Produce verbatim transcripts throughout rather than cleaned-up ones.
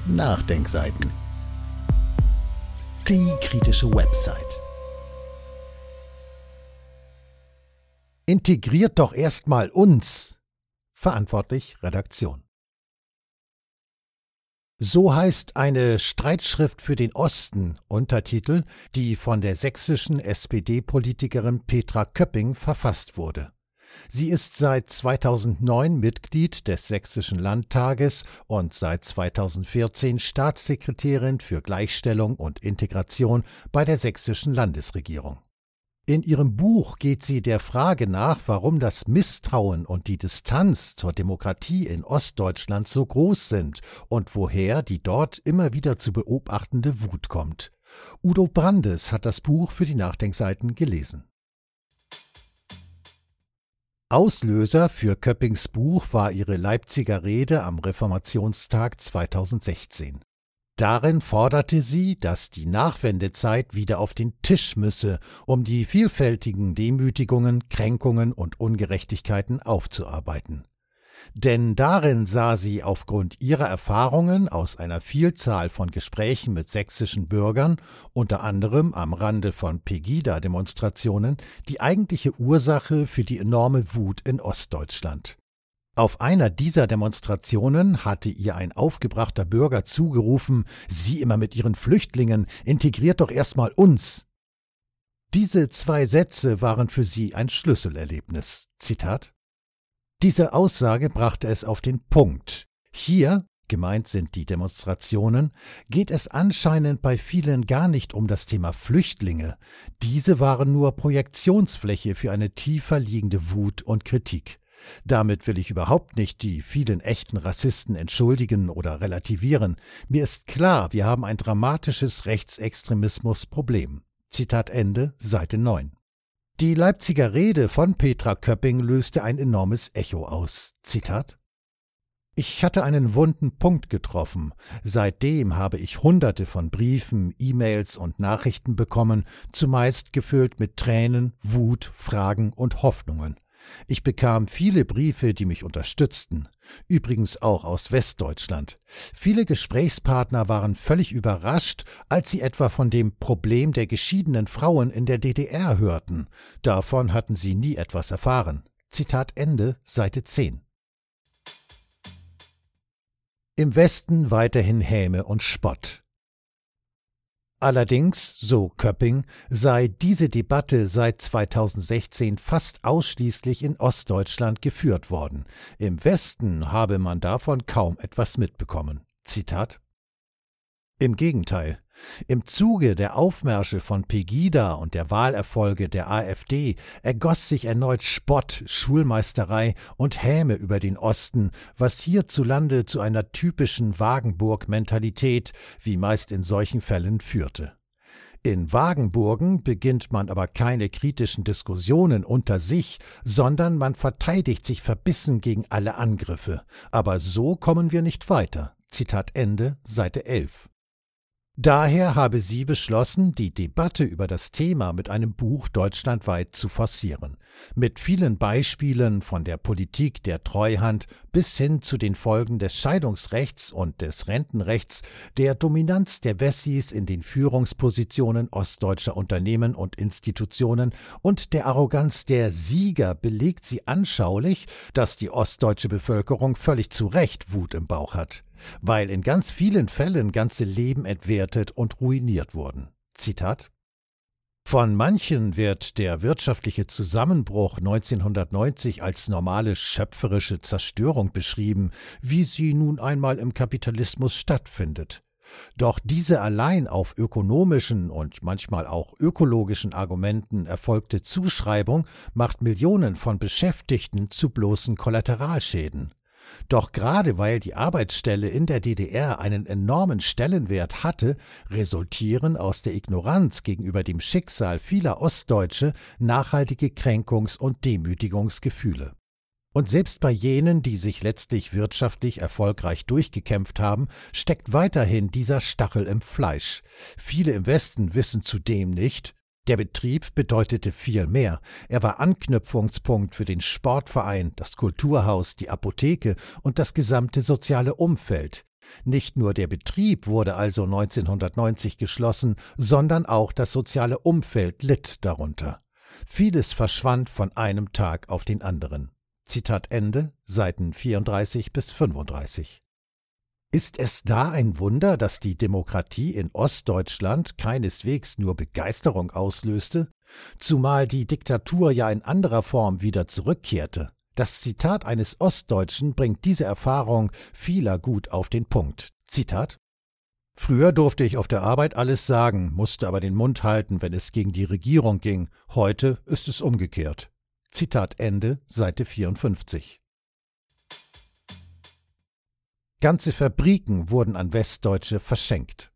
Nachdenkseiten. Die kritische Website. Integriert doch erstmal uns. Verantwortlich Redaktion. So heißt eine Streitschrift für den Osten, Untertitel, die von der sächsischen S P D-Politikerin Petra Köpping verfasst wurde. Sie ist seit zweitausendneun Mitglied des Sächsischen Landtages und seit zweitausendvierzehn Staatssekretärin für Gleichstellung und Integration bei der sächsischen Landesregierung. In ihrem Buch geht sie der Frage nach, warum das Misstrauen und die Distanz zur Demokratie in Ostdeutschland so groß sind und woher die dort immer wieder zu beobachtende Wut kommt. Udo Brandes hat das Buch für die Nachdenkseiten gelesen. Auslöser für Köppings Buch war ihre Leipziger Rede am Reformationstag zweitausendsechzehn. Darin forderte sie, dass die Nachwendezeit wieder auf den Tisch müsse, um die vielfältigen Demütigungen, Kränkungen und Ungerechtigkeiten aufzuarbeiten. Denn darin sah sie aufgrund ihrer Erfahrungen aus einer Vielzahl von Gesprächen mit sächsischen Bürgern, unter anderem am Rande von Pegida-Demonstrationen, die eigentliche Ursache für die enorme Wut in Ostdeutschland. Auf einer dieser Demonstrationen hatte ihr ein aufgebrachter Bürger zugerufen, Sie immer mit Ihren Flüchtlingen, integriert doch erstmal uns. Diese zwei Sätze waren für sie ein Schlüsselerlebnis. Zitat: Diese Aussage brachte es auf den Punkt. Hier, gemeint sind die Demonstrationen, geht es anscheinend bei vielen gar nicht um das Thema Flüchtlinge. Diese waren nur Projektionsfläche für eine tiefer liegende Wut und Kritik. Damit will ich überhaupt nicht die vielen echten Rassisten entschuldigen oder relativieren. Mir ist klar, wir haben ein dramatisches Rechtsextremismusproblem. Zitat Ende, Seite neun. Die Leipziger Rede von Petra Köpping löste ein enormes Echo aus. Zitat: Ich hatte einen wunden Punkt getroffen. Seitdem habe ich Hunderte von Briefen, E-Mails und Nachrichten bekommen, zumeist gefüllt mit Tränen, Wut, Fragen und Hoffnungen. Ich bekam viele Briefe, die mich unterstützten, übrigens auch aus Westdeutschland. Viele Gesprächspartner waren völlig überrascht, als sie etwa von dem Problem der geschiedenen Frauen in der D D R hörten. Davon hatten sie nie etwas erfahren. Zitat Ende, Seite zehn. Im Westen weiterhin Häme und Spott. Allerdings, so Köpping, sei diese Debatte seit zweitausendsechzehn fast ausschließlich in Ostdeutschland geführt worden. Im Westen habe man davon kaum etwas mitbekommen. Zitat: Im Gegenteil. Im Zuge der Aufmärsche von Pegida und der Wahlerfolge der AfD ergoss sich erneut Spott, Schulmeisterei und Häme über den Osten, was hierzulande zu einer typischen Wagenburg-Mentalität, wie meist in solchen Fällen, führte. In Wagenburgen beginnt man aber keine kritischen Diskussionen unter sich, sondern man verteidigt sich verbissen gegen alle Angriffe. Aber so kommen wir nicht weiter. Zitat Ende, Seite elf. Daher habe sie beschlossen, die Debatte über das Thema mit einem Buch deutschlandweit zu forcieren. Mit vielen Beispielen von der Politik der Treuhand bis hin zu den Folgen des Scheidungsrechts und des Rentenrechts, der Dominanz der Wessis in den Führungspositionen ostdeutscher Unternehmen und Institutionen und der Arroganz der Sieger belegt sie anschaulich, dass die ostdeutsche Bevölkerung völlig zu Recht Wut im Bauch hat, weil in ganz vielen Fällen ganze Leben entwertet und ruiniert wurden. Zitat: Von manchen wird der wirtschaftliche Zusammenbruch neunzehnhundertneunzig als normale schöpferische Zerstörung beschrieben, wie sie nun einmal im Kapitalismus stattfindet. Doch diese allein auf ökonomischen und manchmal auch ökologischen Argumenten erfolgte Zuschreibung macht Millionen von Beschäftigten zu bloßen Kollateralschäden. Doch gerade weil die Arbeitsstelle in der D D R einen enormen Stellenwert hatte, resultieren aus der Ignoranz gegenüber dem Schicksal vieler Ostdeutsche nachhaltige Kränkungs- und Demütigungsgefühle. Und selbst bei jenen, die sich letztlich wirtschaftlich erfolgreich durchgekämpft haben, steckt weiterhin dieser Stachel im Fleisch. Viele im Westen wissen zudem nicht, der Betrieb bedeutete viel mehr. Er war Anknüpfungspunkt für den Sportverein, das Kulturhaus, die Apotheke und das gesamte soziale Umfeld. Nicht nur der Betrieb wurde also neunzehnhundertneunzig geschlossen, sondern auch das soziale Umfeld litt darunter. Vieles verschwand von einem Tag auf den anderen. Zitat Ende, Seiten vierunddreißig bis fünfunddreißig. Ist es da ein Wunder, dass die Demokratie in Ostdeutschland keineswegs nur Begeisterung auslöste, zumal die Diktatur ja in anderer Form wieder zurückkehrte? Das Zitat eines Ostdeutschen bringt diese Erfahrung vieler gut auf den Punkt. Zitat: Früher durfte ich auf der Arbeit alles sagen, musste aber den Mund halten, wenn es gegen die Regierung ging. Heute ist es umgekehrt. Zitat Ende, Seite vierundfünfzig. Ganze Fabriken wurden an Westdeutsche verschenkt.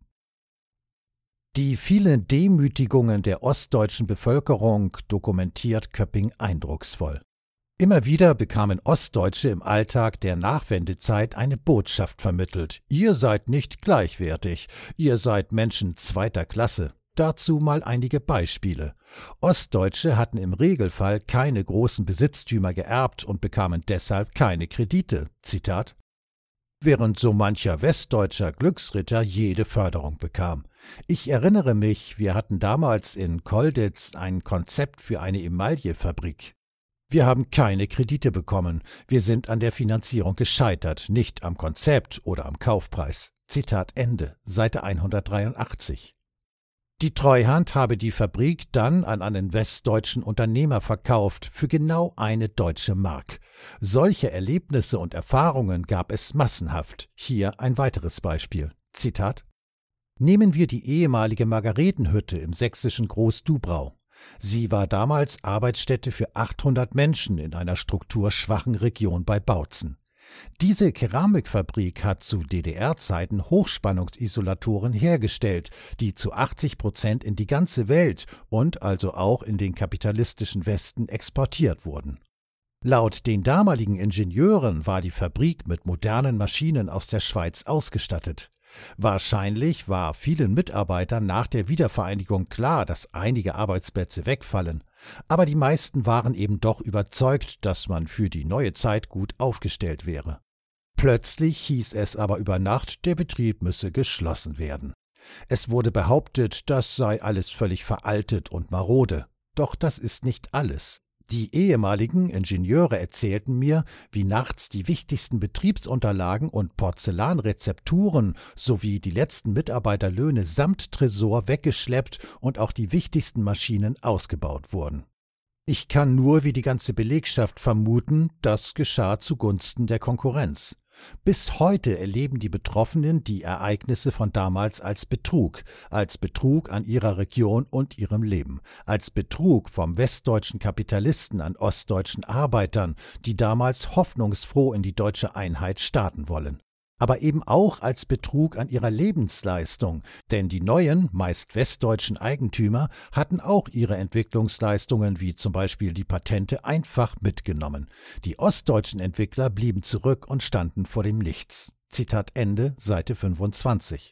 Die vielen Demütigungen der ostdeutschen Bevölkerung dokumentiert Köpping eindrucksvoll. Immer wieder bekamen Ostdeutsche im Alltag der Nachwendezeit eine Botschaft vermittelt: Ihr seid nicht gleichwertig, ihr seid Menschen zweiter Klasse. Dazu mal einige Beispiele. Ostdeutsche hatten im Regelfall keine großen Besitztümer geerbt und bekamen deshalb keine Kredite. Zitat: Während so mancher westdeutscher Glücksritter jede Förderung bekam. Ich erinnere mich, wir hatten damals in Kolditz ein Konzept für eine Emaillefabrik. Wir haben keine Kredite bekommen, wir sind an der Finanzierung gescheitert, nicht am Konzept oder am Kaufpreis. Zitat Ende, Seite hundertdreiundachtzig. Die Treuhand habe die Fabrik dann an einen westdeutschen Unternehmer verkauft für genau eine deutsche Mark. Solche Erlebnisse und Erfahrungen gab es massenhaft. Hier ein weiteres Beispiel. Zitat: Nehmen wir die ehemalige Margaretenhütte im sächsischen Groß-Dubrau. Sie war damals Arbeitsstätte für achthundert Menschen in einer strukturschwachen Region bei Bautzen. Diese Keramikfabrik hat zu D D R-Zeiten Hochspannungsisolatoren hergestellt, die zu achtzig Prozent in die ganze Welt und also auch in den kapitalistischen Westen exportiert wurden. Laut den damaligen Ingenieuren war die Fabrik mit modernen Maschinen aus der Schweiz ausgestattet. Wahrscheinlich war vielen Mitarbeitern nach der Wiedervereinigung klar, dass einige Arbeitsplätze wegfallen, aber die meisten waren eben doch überzeugt, dass man für die neue Zeit gut aufgestellt wäre. Plötzlich hieß es aber über Nacht, der Betrieb müsse geschlossen werden. Es wurde behauptet, das sei alles völlig veraltet und marode. Doch das ist nicht alles. Die ehemaligen Ingenieure erzählten mir, wie nachts die wichtigsten Betriebsunterlagen und Porzellanrezepturen sowie die letzten Mitarbeiterlöhne samt Tresor weggeschleppt und auch die wichtigsten Maschinen ausgebaut wurden. Ich kann nur wie die ganze Belegschaft vermuten, das geschah zugunsten der Konkurrenz. Bis heute erleben die Betroffenen die Ereignisse von damals als Betrug, als Betrug an ihrer Region und ihrem Leben, als Betrug vom westdeutschen Kapitalisten an ostdeutschen Arbeitern, die damals hoffnungsfroh in die deutsche Einheit starten wollen. Aber eben auch als Betrug an ihrer Lebensleistung, denn die neuen, meist westdeutschen Eigentümer hatten auch ihre Entwicklungsleistungen wie zum Beispiel die Patente einfach mitgenommen. Die ostdeutschen Entwickler blieben zurück und standen vor dem Nichts. Zitat Ende, Seite fünfundzwanzig.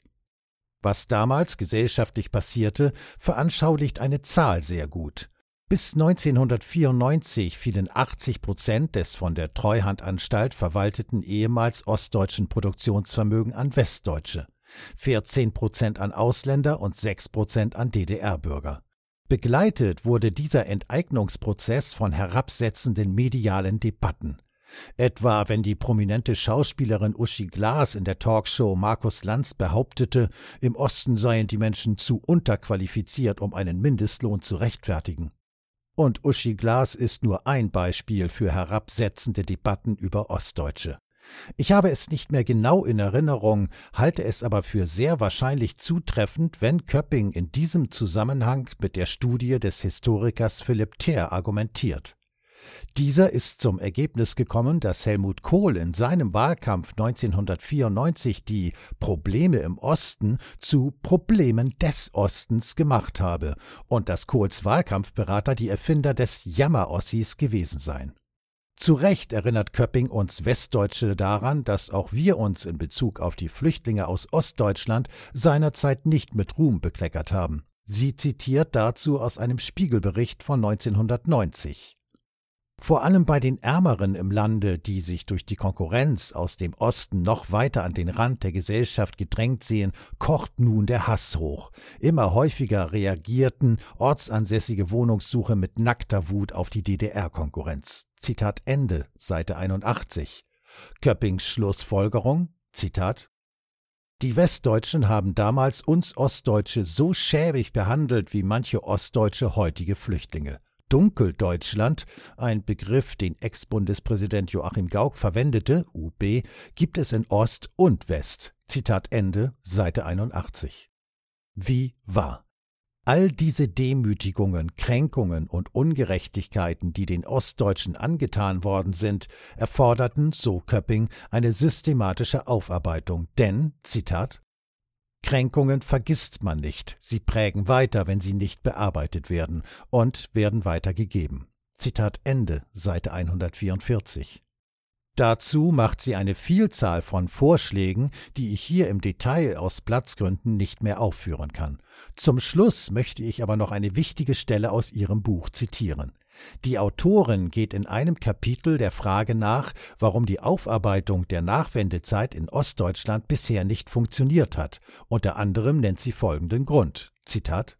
Was damals gesellschaftlich passierte, veranschaulicht eine Zahl sehr gut. Bis neunzehnhundertvierundneunzig fielen achtzig Prozent des von der Treuhandanstalt verwalteten ehemals ostdeutschen Produktionsvermögen an Westdeutsche, vierzehn Prozent an Ausländer und sechs Prozent an D D R-Bürger. Begleitet wurde dieser Enteignungsprozess von herabsetzenden medialen Debatten. Etwa wenn die prominente Schauspielerin Uschi Glas in der Talkshow Markus Lanz behauptete, im Osten seien die Menschen zu unterqualifiziert, um einen Mindestlohn zu rechtfertigen. Und Uschi Glas ist nur ein Beispiel für herabsetzende Debatten über Ostdeutsche. Ich habe es nicht mehr genau in Erinnerung, halte es aber für sehr wahrscheinlich zutreffend, wenn Köpping in diesem Zusammenhang mit der Studie des Historikers Philipp Thaer argumentiert. Dieser ist zum Ergebnis gekommen, dass Helmut Kohl in seinem Wahlkampf neunzehnhundertvierundneunzig die Probleme im Osten zu Problemen des Ostens gemacht habe und dass Kohls Wahlkampfberater die Erfinder des Jammer-Ossis gewesen seien. Zu Recht erinnert Köpping uns Westdeutsche daran, dass auch wir uns in Bezug auf die Flüchtlinge aus Ostdeutschland seinerzeit nicht mit Ruhm bekleckert haben. Sie zitiert dazu aus einem Spiegelbericht von neunzehnhundertneunzig. Vor allem bei den Ärmeren im Lande, die sich durch die Konkurrenz aus dem Osten noch weiter an den Rand der Gesellschaft gedrängt sehen, kocht nun der Hass hoch. Immer häufiger reagierten ortsansässige Wohnungssucher mit nackter Wut auf die D D R-Konkurrenz. Zitat Ende, Seite einundachtzig. Köppings Schlussfolgerung, Zitat: Die Westdeutschen haben damals uns Ostdeutsche so schäbig behandelt wie manche ostdeutsche heutige Flüchtlinge. Dunkeldeutschland, ein Begriff, den Ex-Bundespräsident Joachim Gauck verwendete, U B, gibt es in Ost und West. Zitat Ende, Seite einundachtzig. Wie wahr? All diese Demütigungen, Kränkungen und Ungerechtigkeiten, die den Ostdeutschen angetan worden sind, erforderten, so Köpping, eine systematische Aufarbeitung, denn, Zitat: Kränkungen vergisst man nicht, sie prägen weiter, wenn sie nicht bearbeitet werden, und werden weitergegeben. Zitat Ende, Seite hundertvierundvierzig. Dazu macht sie eine Vielzahl von Vorschlägen, die ich hier im Detail aus Platzgründen nicht mehr aufführen kann. Zum Schluss möchte ich aber noch eine wichtige Stelle aus ihrem Buch zitieren. Die Autorin geht in einem Kapitel der Frage nach, warum die Aufarbeitung der Nachwendezeit in Ostdeutschland bisher nicht funktioniert hat. Unter anderem nennt sie folgenden Grund, Zitat: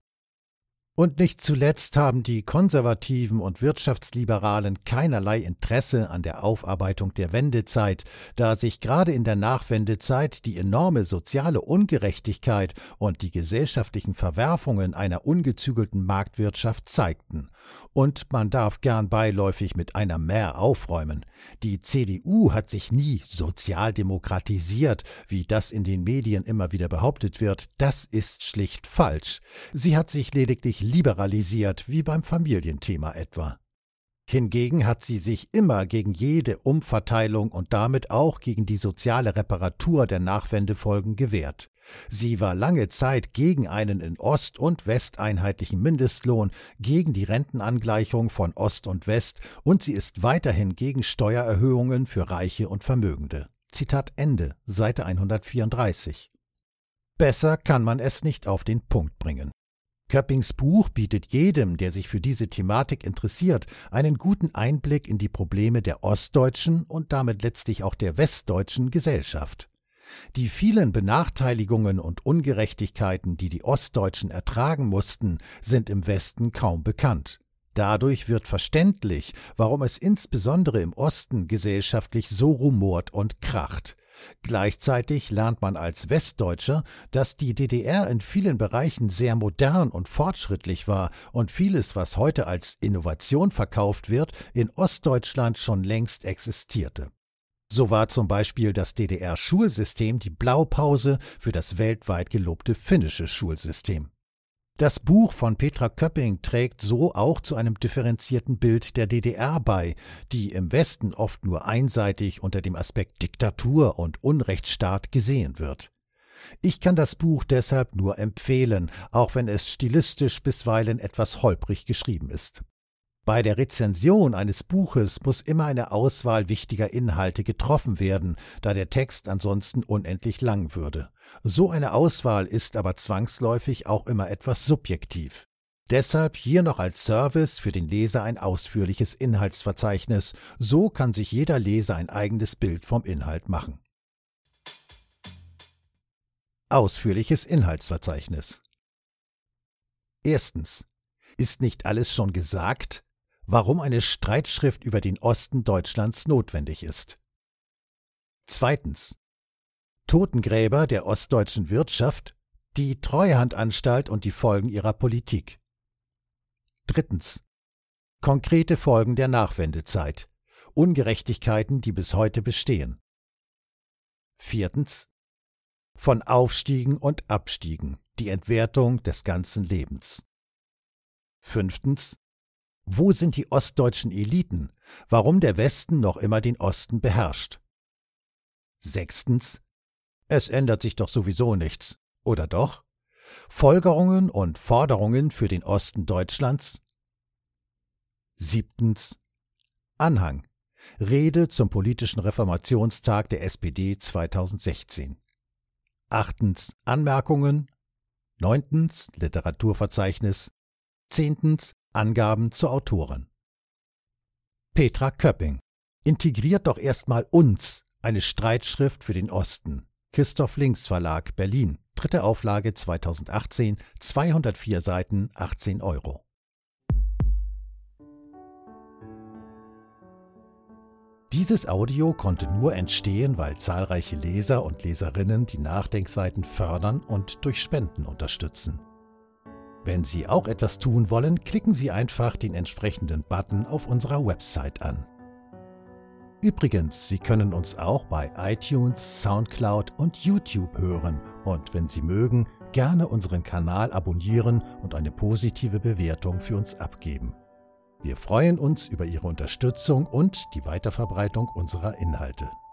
Und nicht zuletzt haben die Konservativen und Wirtschaftsliberalen keinerlei Interesse an der Aufarbeitung der Wendezeit, da sich gerade in der Nachwendezeit die enorme soziale Ungerechtigkeit und die gesellschaftlichen Verwerfungen einer ungezügelten Marktwirtschaft zeigten. Und man darf gern beiläufig mit einer Mär aufräumen. Die C D U hat sich nie sozialdemokratisiert, wie das in den Medien immer wieder behauptet wird. Das ist schlicht falsch. Sie hat sich lediglich liberalisiert, wie beim Familienthema etwa. Hingegen hat sie sich immer gegen jede Umverteilung und damit auch gegen die soziale Reparatur der Nachwendefolgen gewehrt. Sie war lange Zeit gegen einen in Ost und West einheitlichen Mindestlohn, gegen die Rentenangleichung von Ost und West und sie ist weiterhin gegen Steuererhöhungen für Reiche und Vermögende. Zitat Ende, Seite hundertvierunddreißig. Besser kann man es nicht auf den Punkt bringen. Köppings Buch bietet jedem, der sich für diese Thematik interessiert, einen guten Einblick in die Probleme der ostdeutschen und damit letztlich auch der westdeutschen Gesellschaft. Die vielen Benachteiligungen und Ungerechtigkeiten, die die Ostdeutschen ertragen mussten, sind im Westen kaum bekannt. Dadurch wird verständlich, warum es insbesondere im Osten gesellschaftlich so rumort und kracht. Gleichzeitig lernt man als Westdeutscher, dass die D D R in vielen Bereichen sehr modern und fortschrittlich war und vieles, was heute als Innovation verkauft wird, in Ostdeutschland schon längst existierte. So war zum Beispiel das D D R-Schulsystem die Blaupause für das weltweit gelobte finnische Schulsystem. Das Buch von Petra Köpping trägt so auch zu einem differenzierten Bild der D D R bei, die im Westen oft nur einseitig unter dem Aspekt Diktatur und Unrechtsstaat gesehen wird. Ich kann das Buch deshalb nur empfehlen, auch wenn es stilistisch bisweilen etwas holprig geschrieben ist. Bei der Rezension eines Buches muss immer eine Auswahl wichtiger Inhalte getroffen werden, da der Text ansonsten unendlich lang würde. So eine Auswahl ist aber zwangsläufig auch immer etwas subjektiv. Deshalb hier noch als Service für den Leser ein ausführliches Inhaltsverzeichnis. So kann sich jeder Leser ein eigenes Bild vom Inhalt machen. Ausführliches Inhaltsverzeichnis. Erstens. Ist nicht alles schon gesagt? Warum eine Streitschrift über den Osten Deutschlands notwendig ist. Zweitens. Totengräber der ostdeutschen Wirtschaft, die Treuhandanstalt und die Folgen ihrer Politik. Drittens. Konkrete Folgen der Nachwendezeit, Ungerechtigkeiten, die bis heute bestehen. Viertens. Von Aufstiegen und Abstiegen, die Entwertung des ganzen Lebens. Fünftens. Wo sind die ostdeutschen Eliten? Warum der Westen noch immer den Osten beherrscht? Sechstens. Es ändert sich doch sowieso nichts, oder doch? Folgerungen und Forderungen für den Osten Deutschlands? Siebtens. Anhang. Rede zum politischen Reformationstag der S P D zweitausendsechzehn. Achtens. Anmerkungen. Neuntens. Literaturverzeichnis. Zehntens. Angaben zur Autorin. Petra Köpping. Integriert doch erstmal uns, eine Streitschrift für den Osten. Christoph Links Verlag, Berlin. Dritte Auflage zweitausendachtzehn, zweihundertvier Seiten, achtzehn Euro. Dieses Audio konnte nur entstehen, weil zahlreiche Leser und Leserinnen die Nachdenkseiten fördern und durch Spenden unterstützen. Wenn Sie auch etwas tun wollen, klicken Sie einfach den entsprechenden Button auf unserer Website an. Übrigens, Sie können uns auch bei iTunes, Soundcloud und YouTube hören und wenn Sie mögen, gerne unseren Kanal abonnieren und eine positive Bewertung für uns abgeben. Wir freuen uns über Ihre Unterstützung und die Weiterverbreitung unserer Inhalte.